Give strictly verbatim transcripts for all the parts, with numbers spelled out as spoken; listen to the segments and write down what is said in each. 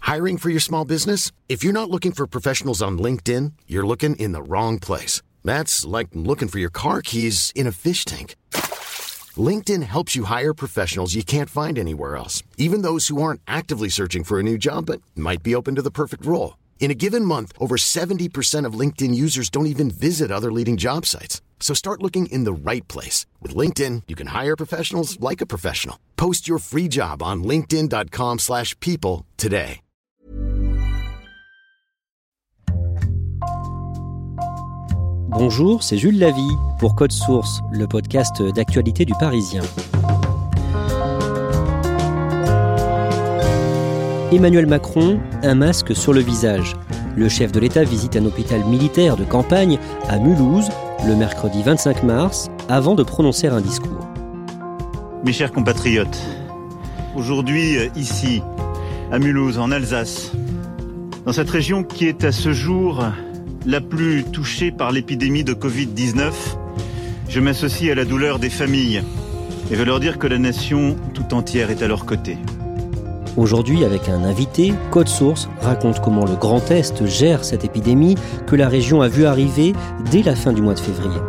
Hiring for your small business? If you're not looking for professionals on LinkedIn, you're looking in the wrong place. That's like looking for your car keys in a fish tank. LinkedIn helps you hire professionals you can't find anywhere else, even those who aren't actively searching for a new job but might be open to the perfect role. In a given month, over seventy percent of LinkedIn users don't even visit other leading job sites. So start looking in the right place. With LinkedIn, you can hire professionals like a professional. Post your free job on linkedin.com slash people today. Bonjour, c'est Jules Lavie pour Code Source, le podcast d'actualité du Parisien. Emmanuel Macron, un masque sur le visage. Le chef de l'État visite un hôpital militaire de campagne à Mulhouse le mercredi vingt-cinq mars avant de prononcer un discours. Mes chers compatriotes, aujourd'hui ici, à Mulhouse, en Alsace, dans cette région qui est à ce jour la plus touchée par l'épidémie de covid dix-neuf, je m'associe à la douleur des familles et veux leur dire que la nation tout entière est à leur côté. Aujourd'hui, avec un invité, Code Source raconte comment le Grand Est gère cette épidémie que la région a vu arriver dès la fin du mois de février.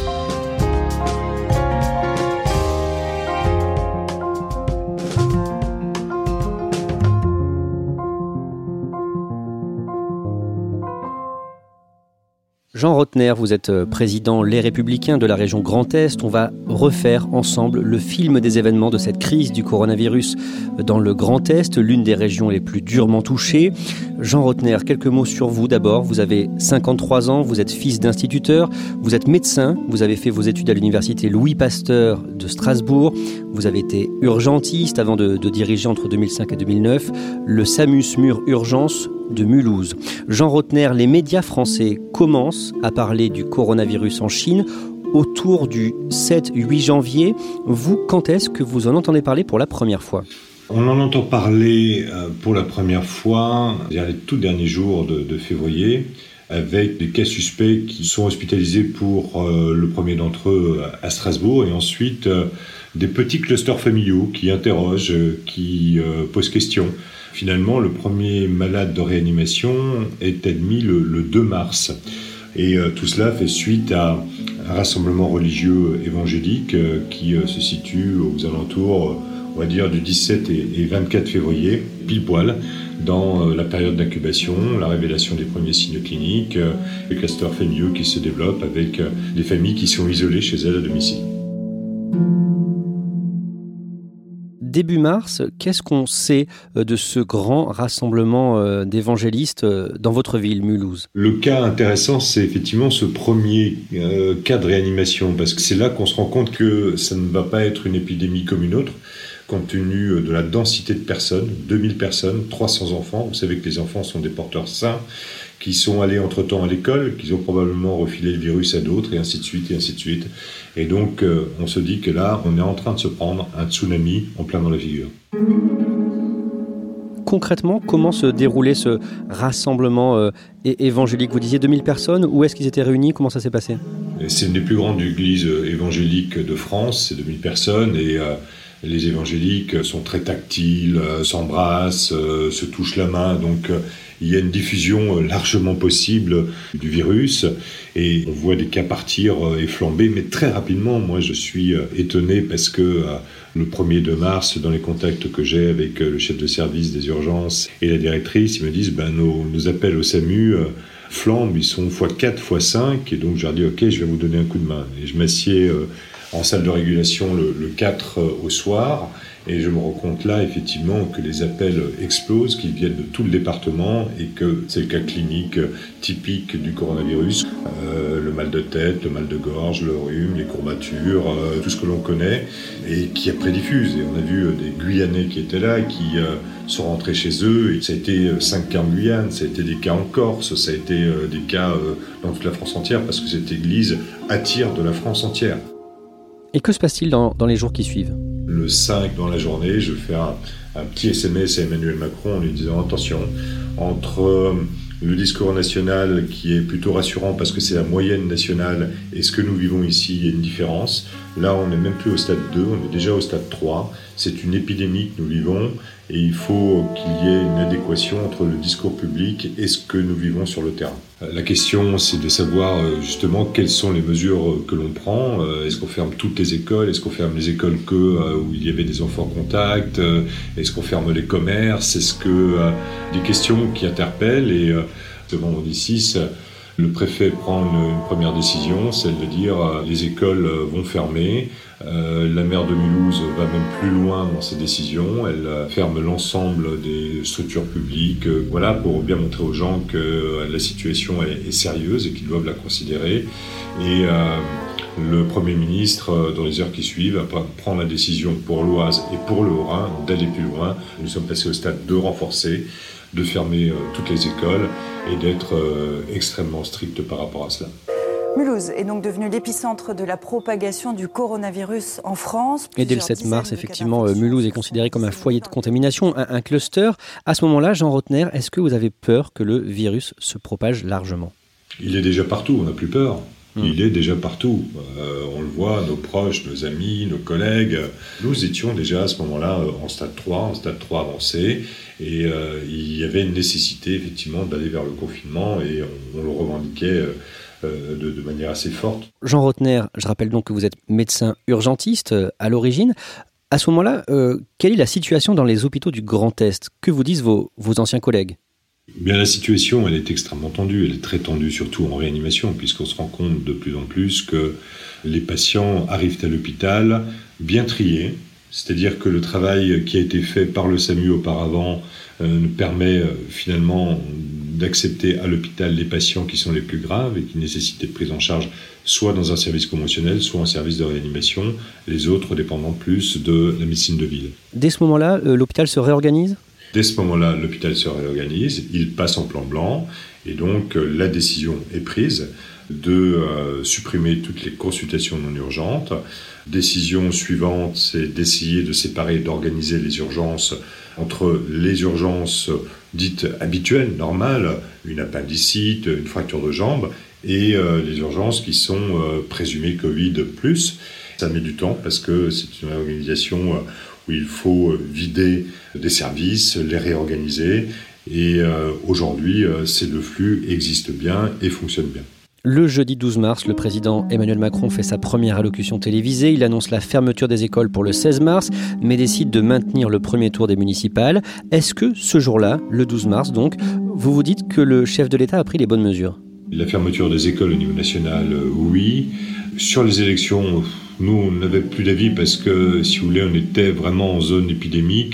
Jean Rottner, vous êtes président Les Républicains de la région Grand Est. On va refaire ensemble le film des événements de cette crise du coronavirus dans le Grand Est, l'une des régions les plus durement touchées. Jean Rottner, quelques mots sur vous d'abord. Vous avez cinquante-trois ans, vous êtes fils d'instituteur, vous êtes médecin, vous avez fait vos études à l'université Louis Pasteur de Strasbourg, vous avez été urgentiste avant de, de diriger entre deux mille cinq et deux mille neuf le SAMU SMUR Urgence de Mulhouse. Jean Rottner, les médias français commencent à parler du coronavirus en Chine autour du sept huit janvier. Vous, quand est-ce que vous en entendez parler pour la première fois ? On en entend parler pour la première fois dans les tout derniers jours de, de février, avec des cas suspects qui sont hospitalisés pour euh, le premier d'entre eux à Strasbourg, et ensuite euh, des petits clusters familiaux qui interrogent, euh, qui euh, posent question. Finalement, le premier malade de réanimation est admis le, le deux mars. Et euh, tout cela fait suite à un rassemblement religieux évangélique euh, qui euh, se situe aux alentours, euh, on va dire, du dix-sept et, et vingt-quatre février, pile poil, dans euh, la période d'incubation, la révélation des premiers signes cliniques, euh, les clusters familiaux qui se développent avec euh, des familles qui sont isolées chez elles à domicile. Début mars, qu'est-ce qu'on sait de ce grand rassemblement d'évangélistes dans votre ville, Mulhouse ? Le cas intéressant, c'est effectivement ce premier euh, cas de réanimation, parce que c'est là qu'on se rend compte que ça ne va pas être une épidémie comme une autre, compte tenu de la densité de personnes, deux mille personnes, trois cents enfants. Vous savez que les enfants sont des porteurs sains, qui sont allés entre-temps à l'école, qui ont probablement refilé le virus à d'autres, et ainsi de suite, et ainsi de suite. Et donc, euh, on se dit que là, on est en train de se prendre un tsunami en plein dans la figure. Concrètement, comment se déroulait ce rassemblement euh, évangélique ? Vous disiez deux mille personnes, où est-ce qu'ils étaient réunis ? Comment ça s'est passé ? C'est une des plus grandes églises évangéliques de France, c'est deux mille personnes, et euh, les évangéliques sont très tactiles, euh, s'embrassent, euh, se touchent la main, donc euh, il y a une diffusion largement possible du virus, et on voit des cas partir et flamber, mais très rapidement. Moi, je suis étonné parce que le premier de mars, dans les contacts que j'ai avec le chef de service des urgences et la directrice, ils me disent ben, nos, nos appels au SAMU flambent, ils sont fois quatre, fois cinq, et donc je leur dis ok, je vais vous donner un coup de main. Et je m'assieds en salle de régulation le, le quatre au soir, et je me rends compte là, effectivement, que les appels explosent, qu'ils viennent de tout le département, et que c'est le cas clinique typique du coronavirus. Euh, le mal de tête, le mal de gorge, le rhume, les courbatures, euh, tout ce que l'on connaît, et qui après diffuse. Et on a vu des Guyanais qui étaient là, qui euh, sont rentrés chez eux, et ça a été cinq cas en Guyane, ça a été des cas en Corse, ça a été euh, des cas euh, dans toute la France entière, parce que cette église attire de la France entière. Et que se passe-t-il dans, dans les jours qui suivent ? Le cinq, dans la journée, je fais un, un petit S M S à Emmanuel Macron en lui disant « Attention, entre euh, le discours national qui est plutôt rassurant parce que c'est la moyenne nationale et ce que nous vivons ici, il y a une différence. Là, on n'est même plus au stade deux, on est déjà au stade trois. C'est une épidémie que nous vivons et il faut qu'il y ait une adéquation entre le discours public et ce que nous vivons sur le terrain. La question, c'est de savoir justement quelles sont les mesures que l'on prend. Est-ce qu'on ferme toutes les écoles ? Est-ce qu'on ferme les écoles que où il y avait des enfants contact ? Est-ce qu'on ferme les commerces ? Est-ce que des questions qui interpellent et ce vendredi six, le préfet prend une, une première décision, celle de dire euh, les écoles vont fermer. Euh, la maire de Mulhouse va même plus loin dans ses décisions. Elle euh, ferme l'ensemble des structures publiques. Euh, voilà, pour bien montrer aux gens que euh, la situation est, est sérieuse et qu'ils doivent la considérer. Et euh, le Premier ministre, euh, dans les heures qui suivent, prend la décision pour l'Oise et pour le Haut-Rhin d'aller plus loin. Nous sommes passés au stade deux renforcé, de fermer euh, toutes les écoles et d'être euh, extrêmement strict par rapport à cela. Mulhouse est donc devenu l'épicentre de la propagation du coronavirus en France. Et dès le sept mars, effectivement, Mulhouse est considéré comme un foyer de contamination, un, un cluster. À ce moment-là, Jean Rottner, est-ce que vous avez peur que le virus se propage largement ? Il est déjà partout, on n'a plus peur. Il est déjà partout. Euh, on le voit, nos proches, nos amis, nos collègues. Nous étions déjà à ce moment-là en stade trois, en stade trois avancé. Et euh, il y avait une nécessité, effectivement, d'aller vers le confinement. Et on, on le revendiquait euh, de, de manière assez forte. Jean Rottner, je rappelle donc que vous êtes médecin urgentiste euh, à l'origine. À ce moment-là, euh, quelle est la situation dans les hôpitaux du Grand Est ? Que vous disent vos, vos anciens collègues ? Bien, la situation, elle est extrêmement tendue. Elle est très tendue, surtout en réanimation, puisqu'on se rend compte de plus en plus que les patients arrivent à l'hôpital bien triés. C'est-à-dire que le travail qui a été fait par le SAMU auparavant euh, nous permet euh, finalement d'accepter à l'hôpital les patients qui sont les plus graves et qui nécessitent de prise en charge soit dans un service conventionnel, soit un service de réanimation, les autres dépendant plus de la médecine de ville. Dès ce moment-là, euh, l'hôpital se réorganise ? Dès ce moment-là, l'hôpital se réorganise, il passe en plan blanc, et donc euh, la décision est prise de euh, supprimer toutes les consultations non urgentes. Décision suivante, c'est d'essayer de séparer, d'organiser les urgences entre les urgences dites habituelles, normales, une appendicite, une fracture de jambe, et euh, les urgences qui sont euh, présumées Covid plus. Ça met du temps parce que c'est une organisation euh, où il faut vider des services, les réorganiser. Et euh, aujourd'hui, euh, c'est le flux existe bien et fonctionne bien. Le jeudi douze mars, le président Emmanuel Macron fait sa première allocution télévisée. Il annonce la fermeture des écoles pour le seize mars, mais décide de maintenir le premier tour des municipales. Est-ce que ce jour-là, le douze mars donc, vous vous dites que le chef de l'État a pris les bonnes mesures ? La fermeture des écoles au niveau national, euh, oui. Sur les élections, nous, on n'avait plus d'avis parce que, si vous voulez, on était vraiment en zone épidémique.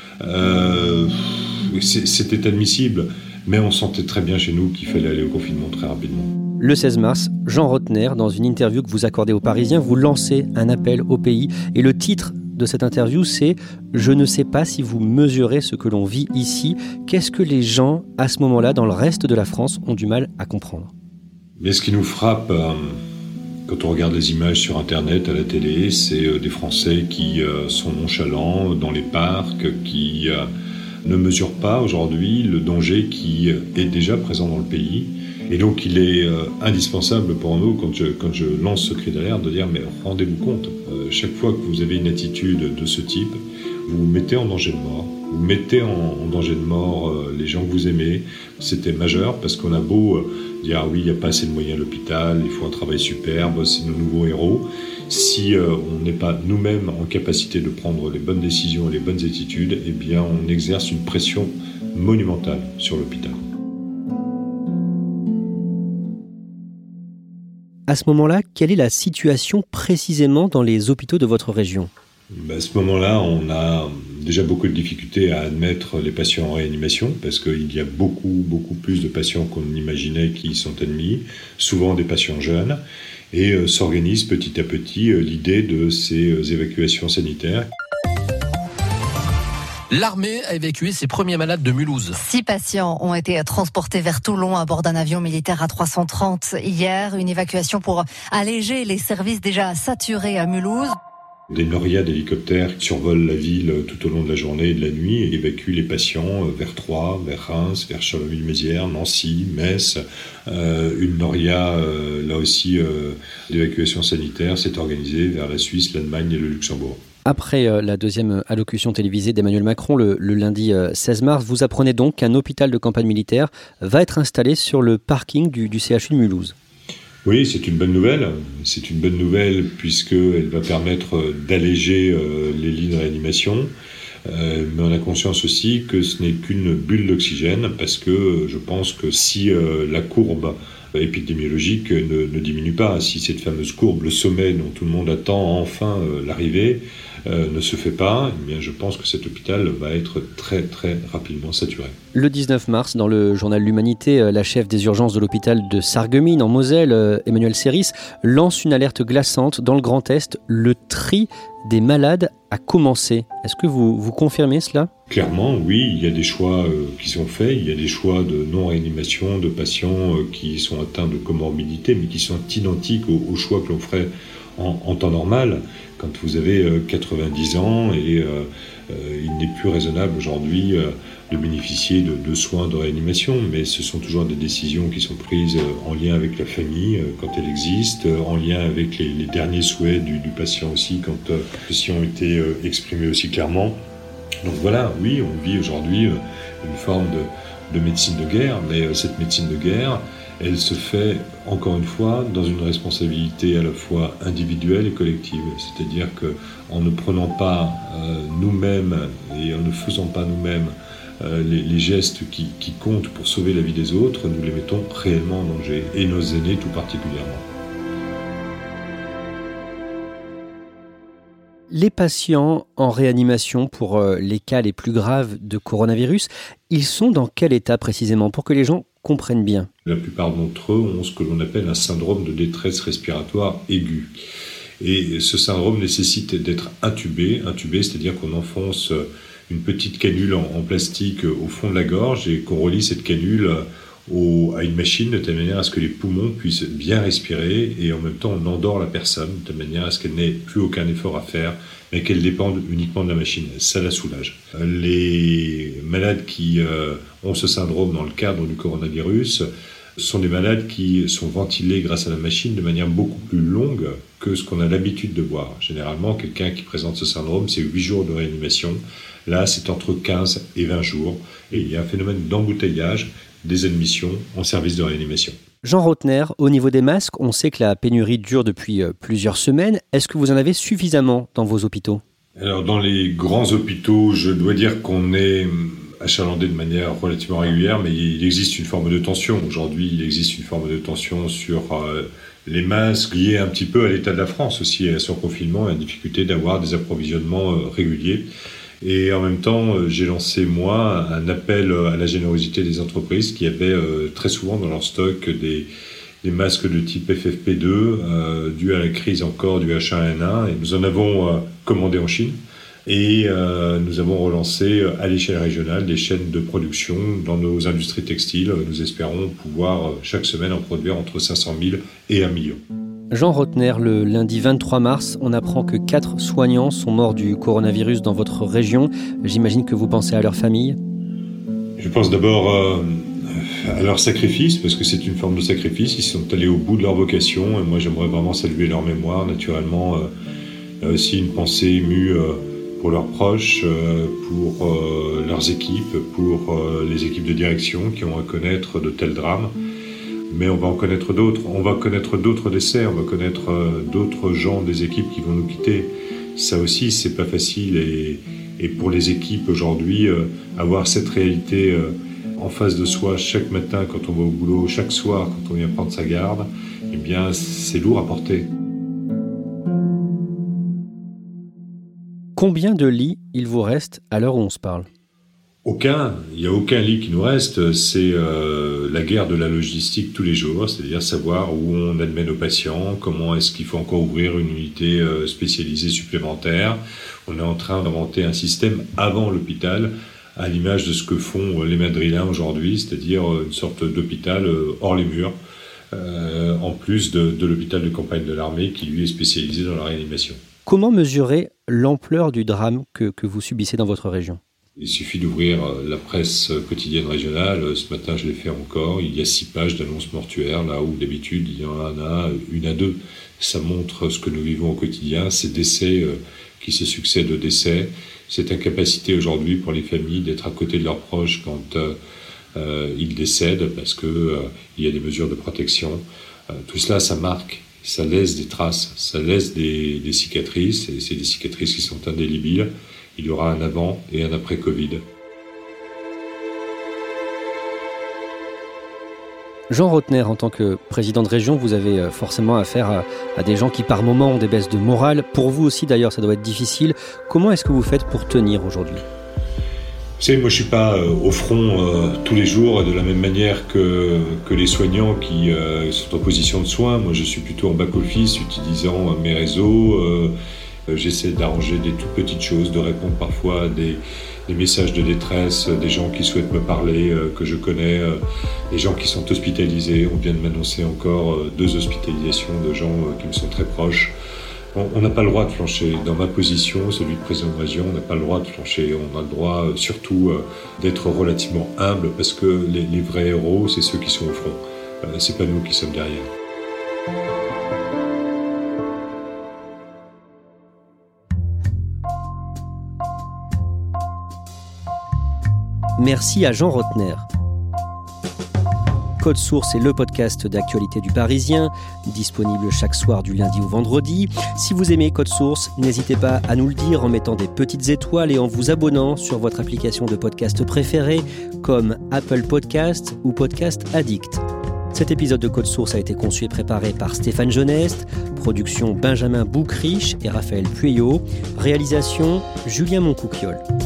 Euh, c'était admissible, mais on sentait très bien chez nous qu'il fallait aller au confinement très rapidement. Le seize mars, Jean Rottner, dans une interview que vous accordez aux Parisiens, vous lancez un appel au pays. Et le titre de cette interview, c'est « Je ne sais pas si vous mesurez ce que l'on vit ici ». Qu'est-ce que les gens, à ce moment-là, dans le reste de la France, ont du mal à comprendre ? Mais ce qui nous frappe, euh, quand on regarde les images sur Internet, à la télé, c'est euh, des Français qui euh, sont nonchalants dans les parcs, qui euh, ne mesurent pas aujourd'hui le danger qui est déjà présent dans le pays. Et donc il est euh, indispensable pour nous, quand je, quand je lance ce cri d'alerte, de dire mais rendez-vous compte, euh, chaque fois que vous avez une attitude de ce type, vous vous mettez en danger de mort, vous mettez en, en danger de mort euh, les gens que vous aimez. C'était majeur parce qu'on a beau euh, dire ah oui, il n'y a pas assez de moyens à l'hôpital, il faut un travail superbe, c'est nos nouveaux héros. Si euh, on n'est pas nous-mêmes en capacité de prendre les bonnes décisions et les bonnes attitudes, eh bien on exerce une pression monumentale sur l'hôpital. À ce moment-là, quelle est la situation précisément dans les hôpitaux de votre région ? À ce moment-là, on a déjà beaucoup de difficultés à admettre les patients en réanimation parce qu'il y a beaucoup, beaucoup plus de patients qu'on imaginait qui sont admis, souvent des patients jeunes, et euh, s'organise petit à petit euh, l'idée de ces euh, évacuations sanitaires. L'armée a évacué ses premiers malades de Mulhouse. Six patients ont été transportés vers Toulon à bord d'un avion militaire A trois cent trente hier. Une évacuation pour alléger les services déjà saturés à Mulhouse. Des norias d'hélicoptères qui survolent la ville tout au long de la journée et de la nuit et évacuent les patients vers Troyes, vers Reims, vers Charleville-Mézières, Nancy, Metz. Euh, une noria, euh, là aussi, euh, d'évacuation sanitaire s'est organisée vers la Suisse, l'Allemagne et le Luxembourg. Après euh, la deuxième allocution télévisée d'Emmanuel Macron le, le lundi euh, seize mars, vous apprenez donc qu'un hôpital de campagne militaire va être installé sur le parking du, du C H U de Mulhouse. Oui, c'est une bonne nouvelle. C'est une bonne nouvelle puisqu'elle va permettre d'alléger euh, les lits de réanimation. Euh, mais on a conscience aussi que ce n'est qu'une bulle d'oxygène parce que je pense que si euh, la courbe épidémiologique ne, ne diminue pas, si cette fameuse courbe, le sommet dont tout le monde attend enfin euh, l'arrivée, euh, ne se fait pas, eh bien je pense que cet hôpital va être très très rapidement saturé. Le dix-neuf mars, dans le journal L'Humanité, la chef des urgences de l'hôpital de Sarreguemines en Moselle, Emmanuel Serris, lance une alerte glaçante dans le Grand Est. Le tri des malades a commencé. Est-ce que vous, vous confirmez cela ? Clairement, oui, il y a des choix euh, qui sont faits. Il y a des choix de non-réanimation de patients euh, qui sont atteints de comorbidité, mais qui sont identiques aux, aux choix que l'on ferait en, en temps normal. Quand vous avez euh, quatre-vingt-dix ans et euh, euh, il n'est plus raisonnable aujourd'hui euh, de bénéficier de, de soins de réanimation, mais ce sont toujours des décisions qui sont prises euh, en lien avec la famille euh, quand elle existe, euh, en lien avec les, les derniers souhaits du, du patient aussi quand euh, ceux-ci ont été euh, exprimés aussi clairement. Donc voilà, oui, on vit aujourd'hui euh, une forme de, de médecine de guerre, mais euh, cette médecine de guerre, elle se fait, encore une fois, dans une responsabilité à la fois individuelle et collective. C'est-à-dire qu'en ne prenant pas euh, nous-mêmes et en ne faisant pas nous-mêmes euh, les, les gestes qui, qui comptent pour sauver la vie des autres, nous les mettons réellement en danger, et nos aînés tout particulièrement. Les patients en réanimation pour euh, les cas les plus graves de coronavirus, ils sont dans quel état précisément pour que les gens comprennent bien ? La plupart d'entre eux ont ce que l'on appelle un syndrome de détresse respiratoire aiguë. Et ce syndrome nécessite d'être intubé, intubé, c'est-à-dire qu'on enfonce une petite canule en, en plastique au fond de la gorge et qu'on relie cette canule au, à une machine de telle manière à ce que les poumons puissent bien respirer et en même temps on endort la personne de telle manière à ce qu'elle n'ait plus aucun effort à faire mais qu'elle dépende uniquement de la machine. Ça la soulage. Les malades qui euh, ont ce syndrome dans le cadre du coronavirus sont des malades qui sont ventilés grâce à la machine de manière beaucoup plus longue que ce qu'on a l'habitude de voir. Généralement, quelqu'un qui présente ce syndrome, c'est huit jours de réanimation. Là, c'est entre quinze et vingt jours. Et il y a un phénomène d'embouteillage des admissions en service de réanimation. Jean Rotner, au niveau des masques, on sait que la pénurie dure depuis plusieurs semaines. Est-ce que vous en avez suffisamment dans vos hôpitaux ? Alors, dans les grands hôpitaux, je dois dire qu'on est achalandé de manière relativement régulière, mais il existe une forme de tension. Aujourd'hui, il existe une forme de tension sur euh, les masques, liés un petit peu à l'état de la France aussi, à son confinement et à la difficulté d'avoir des approvisionnements euh, réguliers. Et en même temps, euh, j'ai lancé, moi, un appel à la générosité des entreprises qui avaient euh, très souvent dans leur stock des, des masques de type F F P deux, euh, dus à la crise encore du H un N un. Et nous en avons euh, commandé en Chine. Et euh, nous avons relancé euh, à l'échelle régionale des chaînes de production dans nos industries textiles. Nous espérons pouvoir euh, chaque semaine en produire entre cinq cent mille et un million. Jean Rotner, le lundi vingt-trois mars, on apprend que quatre soignants sont morts du coronavirus dans votre région. J'imagine que vous pensez à leur famille ? Je pense d'abord euh, à leur sacrifice, parce que c'est une forme de sacrifice. Ils sont allés au bout de leur vocation, et moi j'aimerais vraiment saluer leur mémoire. Naturellement, euh, il y a aussi une pensée émue euh, pour leurs proches, euh, pour euh, leurs équipes, pour euh, les équipes de direction qui ont à connaître de tels drames. Mais on va en connaître d'autres. On va connaître d'autres décès, on va connaître euh, d'autres gens des équipes qui vont nous quitter. Ça aussi, c'est pas facile. Et, et pour les équipes aujourd'hui, euh, avoir cette réalité euh, en face de soi chaque matin quand on va au boulot, chaque soir quand on vient prendre sa garde, eh bien, c'est lourd à porter. Combien de lits il vous reste à l'heure où on se parle ? Aucun, il n'y a aucun lit qui nous reste, c'est euh, la guerre de la logistique tous les jours, c'est-à-dire savoir où on admet nos patients, comment est-ce qu'il faut encore ouvrir une unité euh, spécialisée supplémentaire. On est en train d'inventer un système avant l'hôpital, à l'image de ce que font les madrilènes aujourd'hui, c'est-à-dire une sorte d'hôpital euh, hors les murs, euh, en plus de, de l'hôpital de campagne de l'armée qui lui est spécialisé dans la réanimation. Comment mesurer l'ampleur du drame que, que vous subissez dans votre région ? Il suffit d'ouvrir la presse quotidienne régionale. Ce matin, je l'ai fait encore. Il y a six pages d'annonces mortuaires, là où d'habitude, il y en a une à deux. Ça montre ce que nous vivons au quotidien, ces décès qui se succèdent aux décès, cette incapacité aujourd'hui pour les familles d'être à côté de leurs proches quand euh, ils décèdent, parce qu'il euh, y a des mesures de protection. Euh, tout cela, ça marque, ça laisse des traces, ça laisse des, des cicatrices, et c'est des cicatrices qui sont indélébiles. Il y aura un avant et un après Covid. Jean Rottner, en tant que président de région, vous avez forcément affaire à, à des gens qui par moments ont des baisses de morale. Pour vous aussi d'ailleurs, ça doit être difficile. Comment est-ce que vous faites pour tenir aujourd'hui ? Vous savez, moi je ne suis pas euh, au front euh, tous les jours de la même manière que, que les soignants qui euh, sont en position de soins. Moi je suis plutôt en back-office, utilisant euh, mes réseaux. Euh, J'essaie d'arranger des toutes petites choses, de répondre parfois à des, des messages de détresse, des gens qui souhaitent me parler, euh, que je connais, euh, des gens qui sont hospitalisés. On vient de m'annoncer encore euh, deux hospitalisations de gens euh, qui me sont très proches. On n'a pas le droit de flancher. Dans ma position, celui de président de région, on n'a pas le droit de flancher. On a le droit euh, surtout euh, d'être relativement humble, parce que les, les vrais héros, c'est ceux qui sont au front. Euh, c'est pas nous qui sommes derrière. Merci à Jean Rottner. Code Source est le podcast d'actualité du Parisien, disponible chaque soir du lundi au vendredi. Si vous aimez Code Source, n'hésitez pas à nous le dire en mettant des petites étoiles et en vous abonnant sur votre application de podcast préférée, comme Apple Podcast ou Podcast Addict. Cet épisode de Code Source a été conçu et préparé par Stéphane Geneste, production Benjamin Boucriche et Raphaël Pueyo, réalisation Julien Moncouquiol.